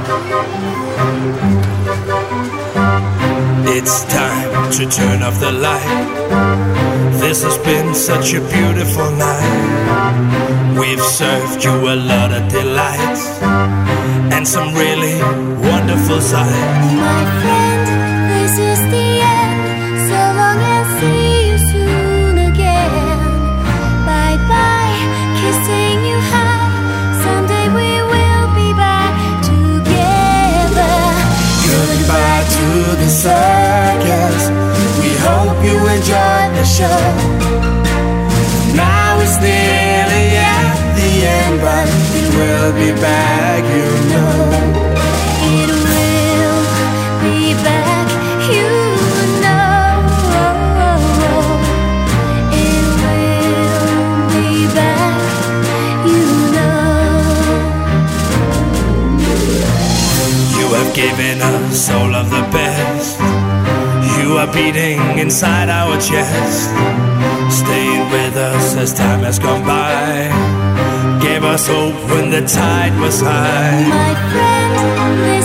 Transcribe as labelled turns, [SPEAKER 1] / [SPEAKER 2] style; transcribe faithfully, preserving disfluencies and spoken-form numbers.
[SPEAKER 1] It's time to turn off the light. This has been such a beautiful night. We've served you a lot of delights and some really wonderful sights.
[SPEAKER 2] My friend, this is the end. So long and see you soon again. Bye bye, kissing you high. Someday we will be back together.
[SPEAKER 1] Goodbye to the circus. We hope you enjoyed the show. Now it's nearly at the end, but it will be back, you know.
[SPEAKER 2] It will be back, you know. It will be back, you know.
[SPEAKER 1] You have given us all of the best. You are beating inside our chest, staying with us as time has gone by. Gave us hope when the tide was high.
[SPEAKER 2] My friend,